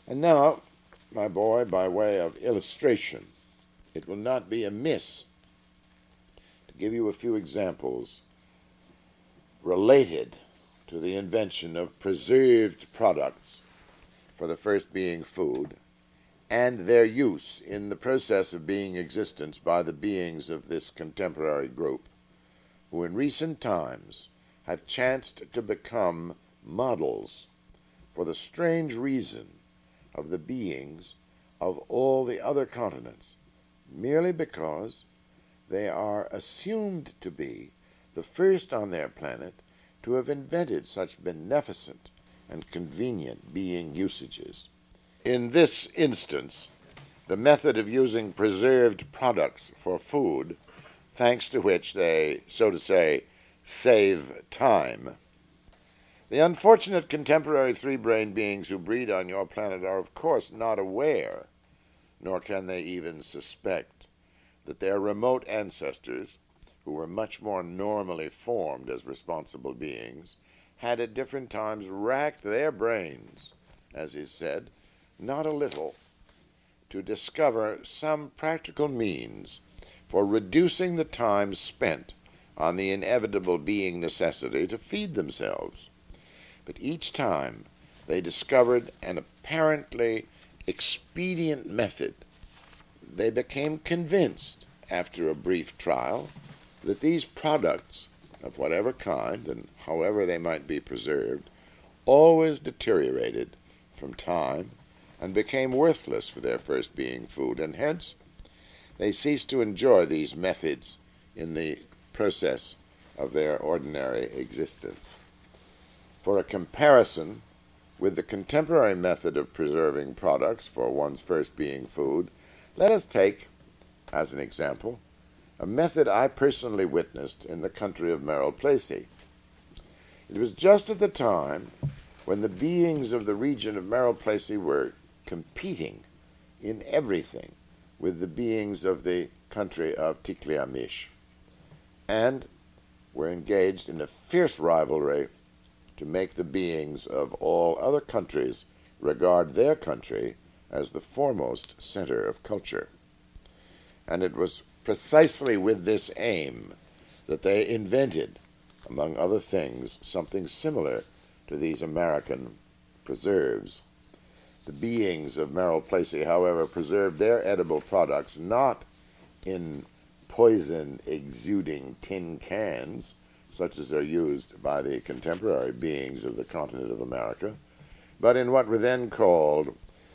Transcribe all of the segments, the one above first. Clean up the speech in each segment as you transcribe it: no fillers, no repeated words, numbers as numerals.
And now, my boy, by way of illustration, it will not be amiss to give you a few examples related to the invention of preserved products, for the first being food, and their use in the process of being existence by the beings of this contemporary group, who in recent times have chanced to become models for the strange reason of the beings of all the other continents, merely because they are assumed to be the first on their planet to have invented such beneficent and convenient being usages. In this instance, the method of using preserved products for food, thanks to which they, so to say, save time. The unfortunate contemporary three-brained beings who breed on your planet are of course not aware, nor can they even suspect, that their remote ancestors, who were much more normally formed as responsible beings, had at different times racked their brains, as is said, not a little, to discover some practical means for reducing the time spent on the inevitable being necessity to feed themselves. But each time they discovered an apparently expedient method, they became convinced, after a brief trial, that these products, of whatever kind and however they might be preserved, always deteriorated from time and became worthless for their first being food, and hence they ceased to enjoy these methods in the process of their ordinary existence. For a comparison with the contemporary method of preserving products for one's first being food, let us take, as an example, a method I personally witnessed in the country of Merrill Placey. It was just at the time when the beings of the region of Merrill Placey were competing in everything with the beings of the country of Tikliamish, and were engaged in a fierce rivalry to make the beings of all other countries regard their country as the foremost center of culture. And it was precisely with this aim that they invented, among other things, something similar to these American preserves. The beings of Merrill Placey, however, preserved their edible products not in poison-exuding tin cans, such as are used by the contemporary beings of the continent of America, but in what were then called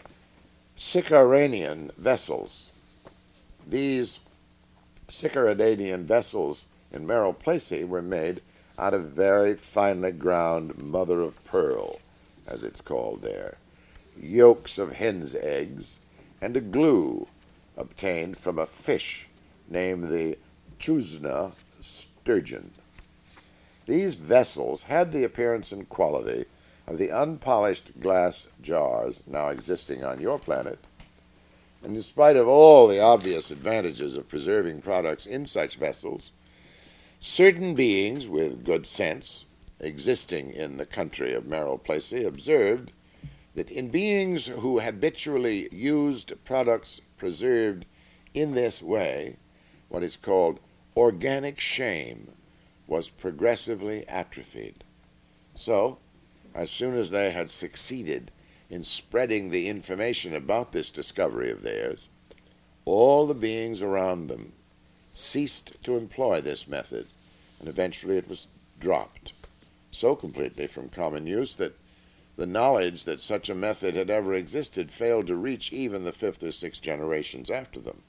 Sicaranian vessels. These Sicaranian vessels in Merrill Placey were made out of very finely ground mother of pearl, as it's called there, yolks of hen's eggs, and a glue obtained from a fish named the chusna sturgeon. These vessels had the appearance and quality of the unpolished glass jars now existing on your planet, and in spite of all the obvious advantages of preserving products in such vessels, certain beings with good sense, existing in the country of Merrill Placey, observed that in beings who habitually used products preserved in this way, what is called organic shame was progressively atrophied. So, as soon as they had succeeded in spreading the information about this discovery of theirs, all the beings around them ceased to employ this method, and eventually it was dropped so completely from common use that the knowledge that such a method had ever existed failed to reach even the fifth or sixth generations after them.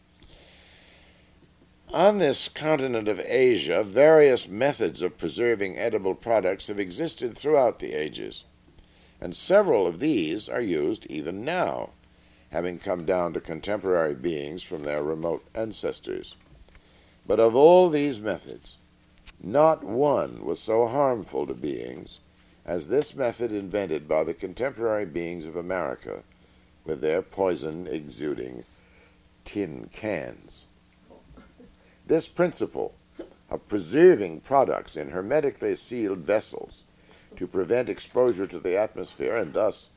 On this continent of Asia, various methods of preserving edible products have existed throughout the ages, and several of these are used even now, having come down to contemporary beings from their remote ancestors. But of all these methods, not one was so harmful to beings as this method invented by the contemporary beings of America with their poison-exuding tin cans. This principle of preserving products in hermetically sealed vessels to prevent exposure to the atmosphere and thus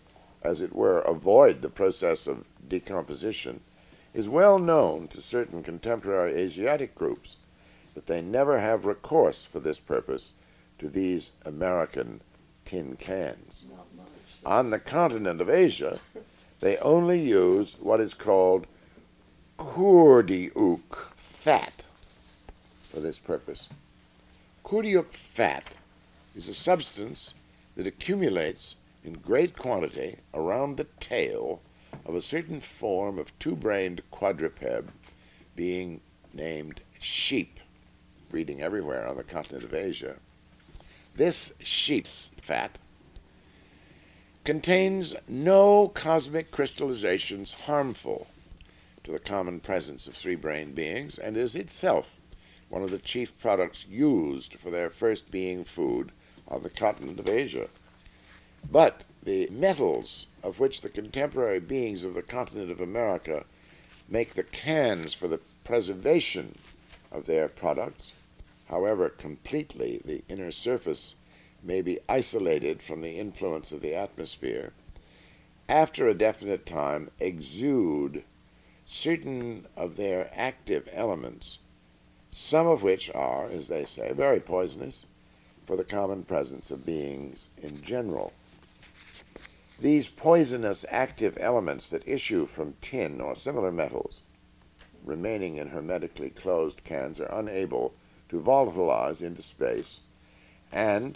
as it were, avoid the process of decomposition, is well known to certain contemporary Asiatic groups, but they never have recourse for this purpose to these American tin cans. On the continent of Asia, they only use what is called kurdiuk fat for this purpose. Kurdiuk fat is a substance that accumulates in great quantity around the tail of a certain form of two-brained quadruped being named sheep, breeding everywhere on the continent of Asia. This sheep's fat contains no cosmic crystallizations harmful to the common presence of three-brained beings and is itself one of the chief products used for their first being food on the continent of Asia. But the metals of which the contemporary beings of the continent of America make the cans for the preservation of their products, however completely the inner surface may be isolated from the influence of the atmosphere, after a definite time exude certain of their active elements, some of which are, as they say, very poisonous for the common presence of beings in general. These poisonous active elements that issue from tin or similar metals remaining in hermetically closed cans are unable to volatilize into space, and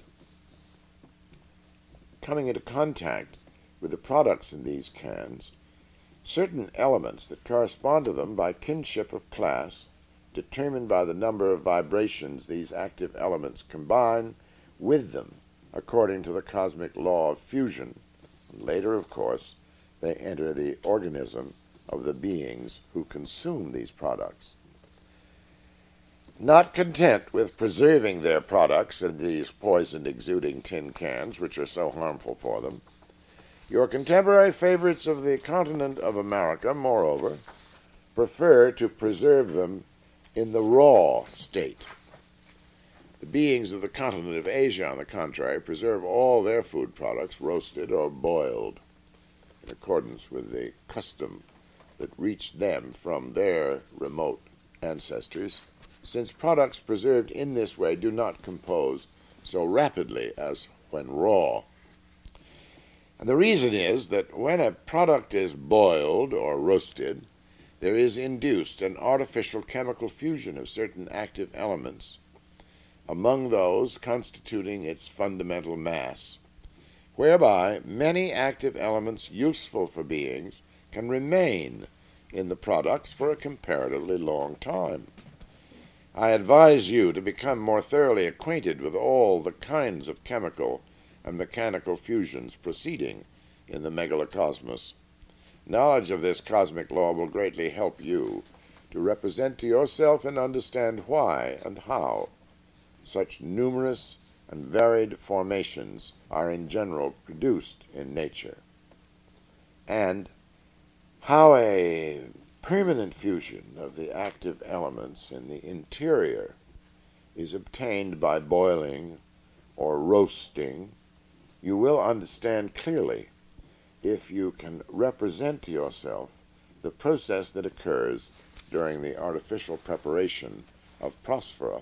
coming into contact with the products in these cans, certain elements that correspond to them by kinship of class, determined by the number of vibrations these active elements combine with them according to the cosmic law of fusion. And later, of course, they enter the organism of the beings who consume these products. Not content with preserving their products in these poison-exuding tin cans, which are so harmful for them, your contemporary favorites of the continent of America, moreover, prefer to preserve them in the raw state. The beings of the continent of Asia, on the contrary, preserve all their food products roasted or boiled, in accordance with the custom that reached them from their remote ancestors, since products preserved in this way do not compose so rapidly as when raw. And the reason is that when a product is boiled or roasted, there is induced an artificial chemical fusion of certain active elements, among those constituting its fundamental mass, whereby many active elements useful for beings can remain in the products for a comparatively long time. I advise you to become more thoroughly acquainted with all the kinds of chemical and mechanical fusions proceeding in the megalocosmos. Knowledge of this cosmic law will greatly help you to represent to yourself and understand why and how such numerous and varied formations are in general produced in nature, and how a permanent fusion of the active elements in the interior is obtained by boiling or roasting. You will understand clearly if you can represent to yourself the process that occurs during the artificial preparation of prosphora.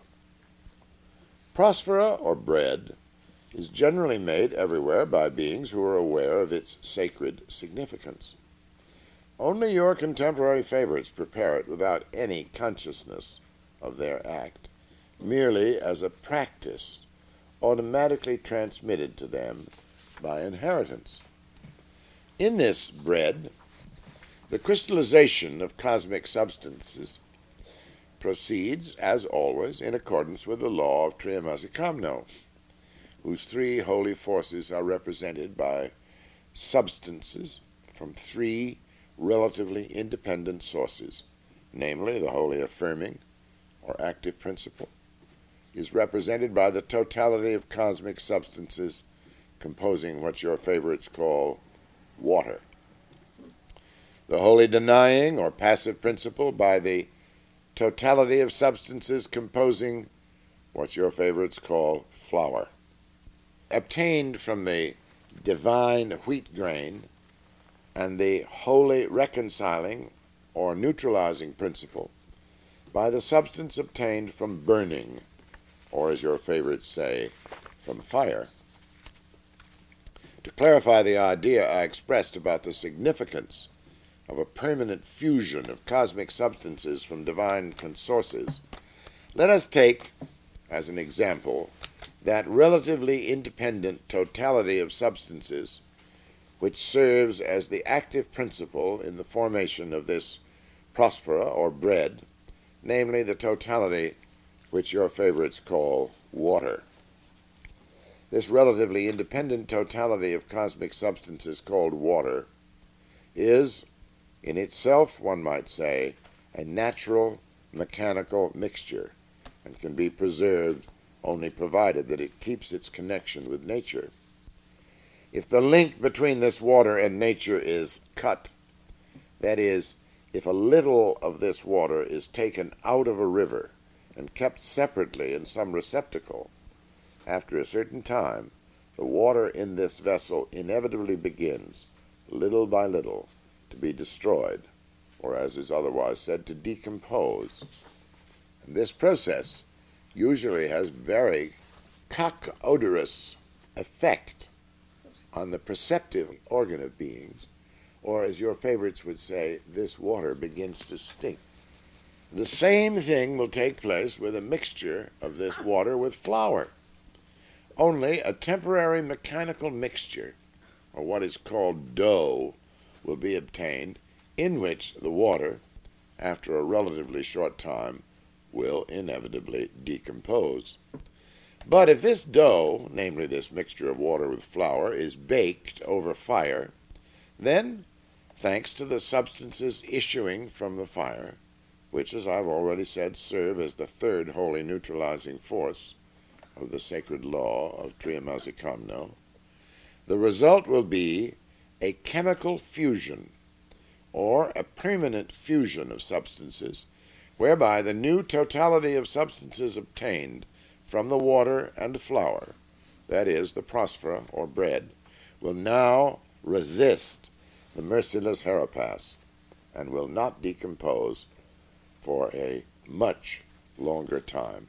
Prosphora, or bread, is generally made everywhere by beings who are aware of its sacred significance. Only your contemporary favorites prepare it without any consciousness of their act, merely as a practice automatically transmitted to them by inheritance. In this bread, the crystallization of cosmic substances proceeds, as always, in accordance with the law of Triamasikamno, whose three holy forces are represented by substances from three relatively independent sources, namely the holy affirming, or active principle, is represented by the totality of cosmic substances composing what your favorites call water. The holy denying, or passive principle, by the totality of substances composing what your favorites call flour. Obtained from the divine wheat grain and the wholly reconciling or neutralizing principle by the substance obtained from burning, or as your favorites say, from fire. To clarify the idea I expressed about the significance of a permanent fusion of cosmic substances from divine sources, let us take as an example that relatively independent totality of substances which serves as the active principle in the formation of this prospera or bread, namely the totality which your favorites call water. This relatively independent totality of cosmic substances called water is, in itself, one might say, a natural mechanical mixture, and can be preserved only provided that it keeps its connection with nature. If the link between this water and nature is cut, that is, if a little of this water is taken out of a river and kept separately in some receptacle, after a certain time, the water in this vessel inevitably begins, little by little, to be destroyed, or as is otherwise said, to decompose. And this process usually has very cock-odorous effect on the perceptive organ of beings, or as your favorites would say, this water begins to stink. The same thing will take place with a mixture of this water with flour. Only a temporary mechanical mixture, or what is called dough, will be obtained, in which the water, after a relatively short time, will inevitably decompose. But if this dough, namely this mixture of water with flour, is baked over fire, then, thanks to the substances issuing from the fire, which, as I've already said, serve as the third wholly neutralizing force of the sacred law of Triamazikamno, the result will be a chemical fusion, or a permanent fusion of substances, whereby the new totality of substances obtained from the water and flour, that is, the prospera or bread, will now resist the merciless Herapas and will not decompose for a much longer time.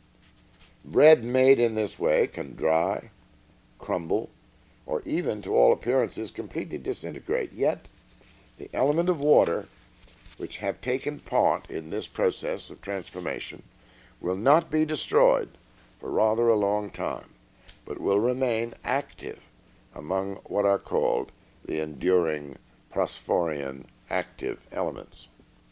Bread made in this way can dry, crumble, or even, to all appearances, completely disintegrate. Yet, the element of water, which have taken part in this process of transformation, will not be destroyed for rather a long time, but will remain active among what are called the enduring Prosphorian active elements.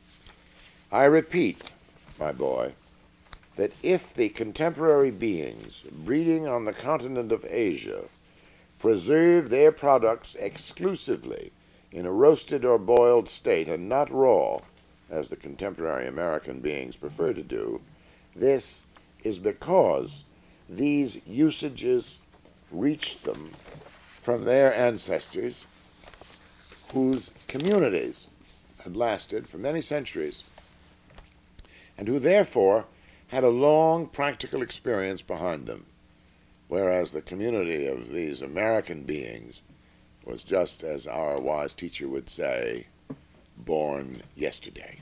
I repeat, my boy, that if the contemporary beings breeding on the continent of Asia preserve their products exclusively in a roasted or boiled state and not raw, as the contemporary American beings prefer to do, this is because these usages reached them from their ancestors whose communities had lasted for many centuries and who therefore had a long practical experience behind them, whereas the community of these American beings was just, as our wise teacher would say, born yesterday.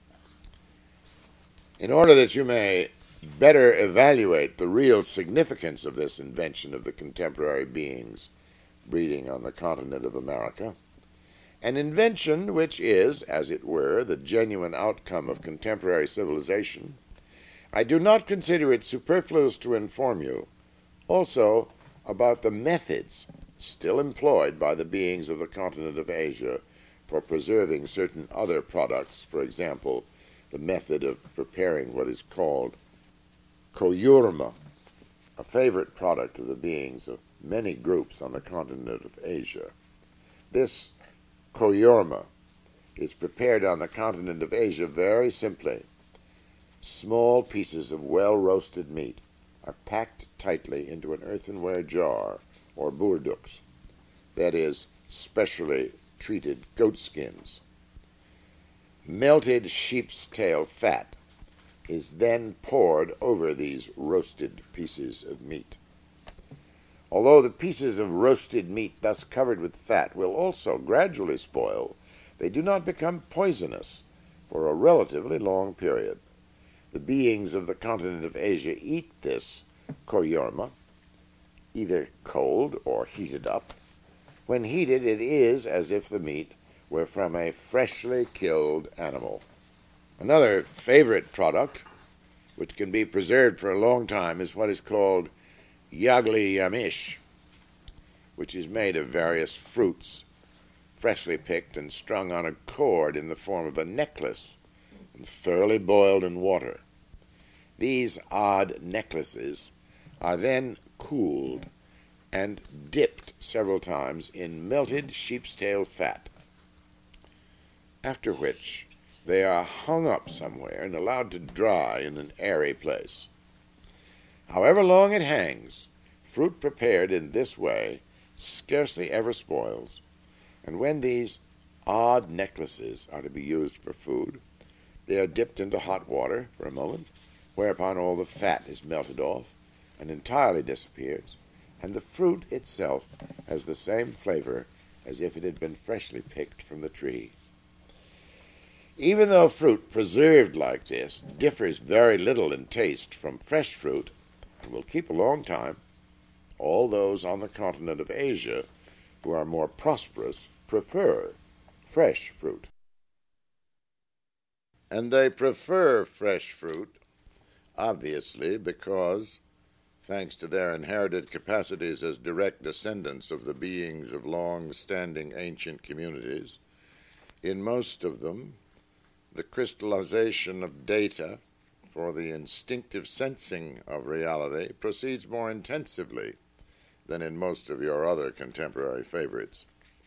In order that you may better evaluate the real significance of this invention of the contemporary beings breeding on the continent of America, an invention which is, as it were, the genuine outcome of contemporary civilization, I do not consider it superfluous to inform you also about the methods still employed by the beings of the continent of Asia for preserving certain other products, for example, the method of preparing what is called koyurma, a favorite product of the beings of many groups on the continent of Asia. This koyurma is prepared on the continent of Asia very simply. Small pieces of well-roasted meat are packed tightly into an earthenware jar, or burduks, that is, specially treated goat skins. Melted sheep's tail fat is then poured over these roasted pieces of meat. Although the pieces of roasted meat thus covered with fat will also gradually spoil, they do not become poisonous for a relatively long period. The beings of the continent of Asia eat this koyorma either cold or heated up. When heated, it is as if the meat were from a freshly killed animal. Another favorite product, which can be preserved for a long time, is what is called yagli yamish, which is made of various fruits, freshly picked and strung on a cord in the form of a necklace, and thoroughly boiled in water. These odd necklaces are then cooled and dipped several times in melted sheep's tail fat, after which they are hung up somewhere and allowed to dry in an airy place. However long it hangs, fruit prepared in this way scarcely ever spoils, and when these odd necklaces are to be used for food, they are dipped into hot water for a moment, whereupon all the fat is melted off and entirely disappears, and the fruit itself has the same flavor as if it had been freshly picked from the tree. Even though fruit preserved like this differs very little in taste from fresh fruit and will keep a long time, all those on the continent of Asia who are more prosperous prefer fresh fruit. And they prefer fresh fruit, obviously, because, thanks to their inherited capacities as direct descendants of the beings of long-standing ancient communities, in most of them, the crystallization of data for the instinctive sensing of reality proceeds more intensively than in most of your other contemporary favorites.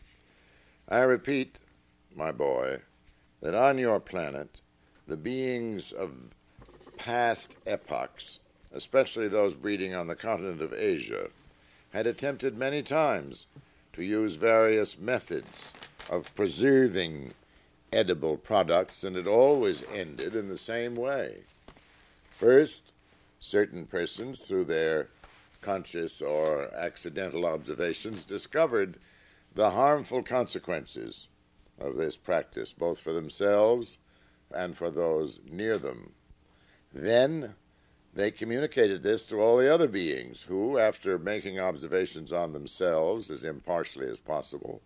I repeat, my boy, that on your planet, the beings of past epochs, especially those breeding on the continent of Asia, had attempted many times to use various methods of preserving edible products, and it always ended in the same way. First, certain persons, through their conscious or accidental observations, discovered the harmful consequences of this practice, both for themselves and for those near them. Then they communicated this to all the other beings who, after making observations on themselves as impartially as possible,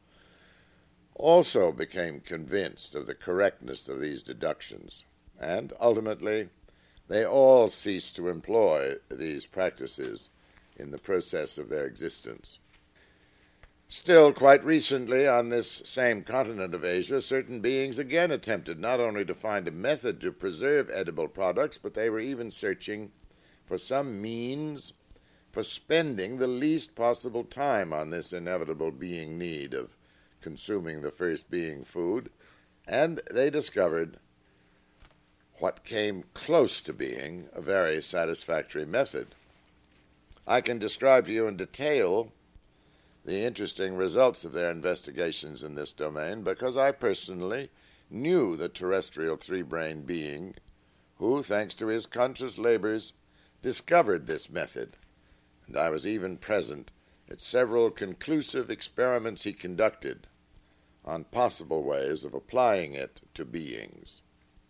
also became convinced of the correctness of these deductions, and ultimately they all ceased to employ these practices in the process of their existence. Still, quite recently, on this same continent of Asia, certain beings again attempted not only to find a method to preserve edible products, but they were even searching for some means for spending the least possible time on this inevitable being need of consuming the first being food, and they discovered what came close to being a very satisfactory method. I can describe to you in detail the interesting results of their investigations in this domain because I personally knew the terrestrial three-brained being who, thanks to his conscious labors, discovered this method, and I was even present at several conclusive experiments he conducted on possible ways of applying it to beings.